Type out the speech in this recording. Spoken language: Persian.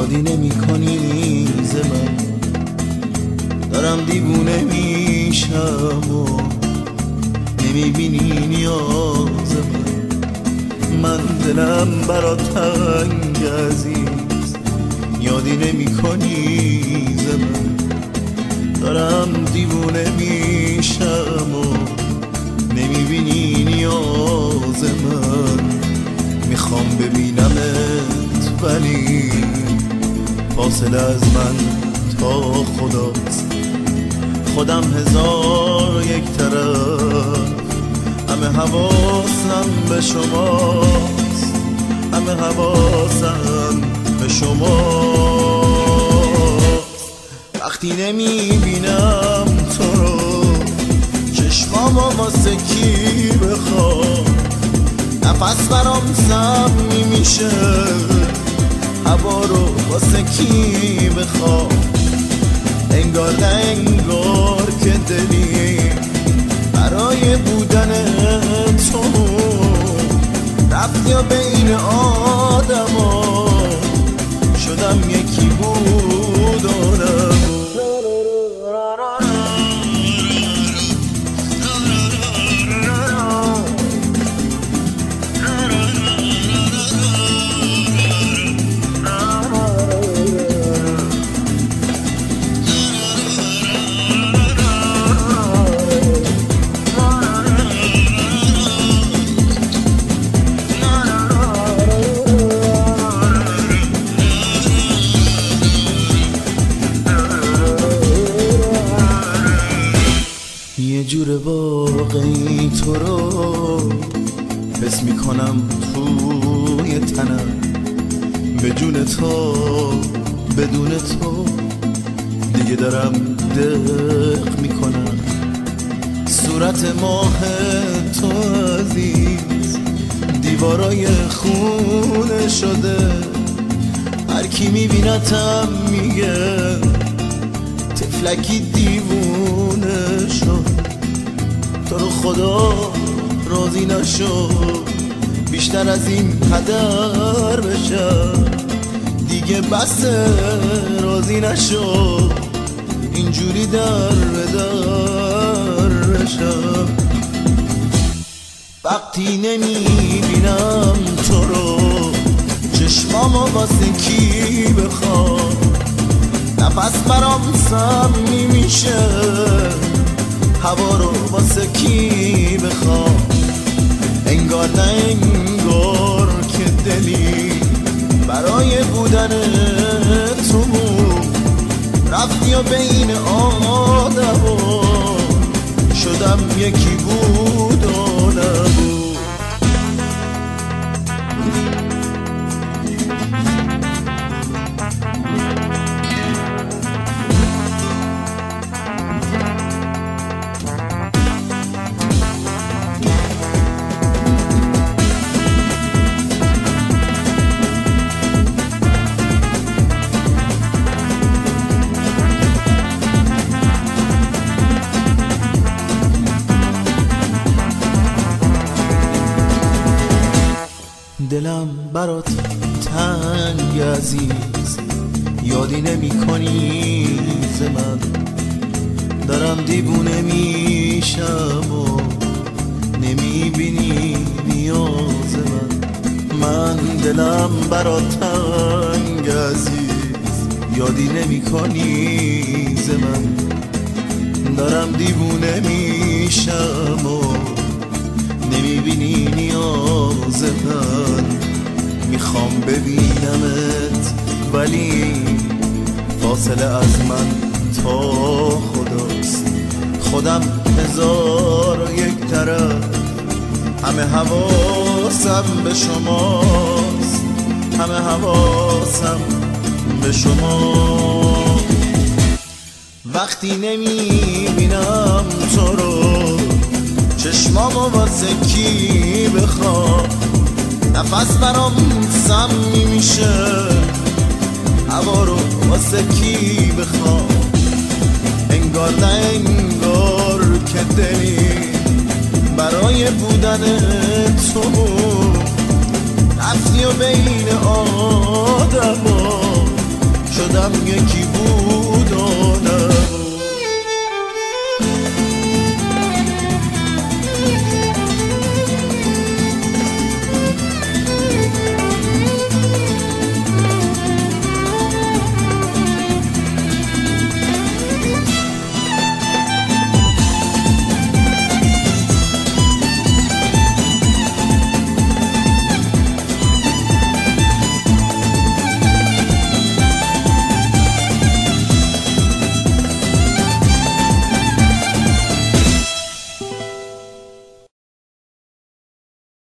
یادی نمی کنی ز من، دارم دیوونه میشم و نمیبینی نیاز من دلم برات تنگ عزیز، یادی نمی کنی ز من، دارم دیوونه میشم و نمیبینی نیاز من. میخوام ببینمت ولی فاصله از من تا خداست، خودم هزار یک طرف، همه حواسم به شماست، همه حواسم به شماست. وقتی نمیبینم تو رو چشمامو واسه کی بخوام، نفس برام سمی میشه هوا رو واسه کی بخوام. انگار نه انگار که دلی برای بودن تو رفت یا بین آدما شدم یکی بود و نبود. یه جور واقعی تو رو حس میکنم توی تنم، به جون تو بدون تو دیگه دارم دق میکنم. صورت ماه تو عزیز دیوارای خونه شده، هر کی میبینتم میگه تفلکی دیوونه شد. تو رو خدا راضی نشد بیشتر از این هدر بشم، دیگه بس راضی نشد اینجوری در به در بشم. وقتی نمیبینم تو رو چشمامو واسه کی بخوام، نفس برام سمی میشه هوا رو واسه کی بخوام. انگار نه انگار که دلی برای بودن تو رفت یا بین آدما شدم یکی بود و نبود. دلم برات تنگ عزیز، یادی نمی کنی ز من، دارم دیوونه میشم و نمیبینی نیاز من دلم برات تنگ عزیز، یادی نمی کنی ز من، دارم دیوونه میشم و نمیبینی نیاز من. میخوام ببینمت ولی فاصله از من تا خداست، خودم هزار و یک طرف، همه حواسم به شماست، همه حواسم به شما. وقتی نمیبینم تو رو چشمامو واسه کی بخوام، نفس برام سمی میشه هوا رو واسه کی بخوام. انگار نه انگار که دلی برای بودن تو رفتی و بین آدما هم یکی بود.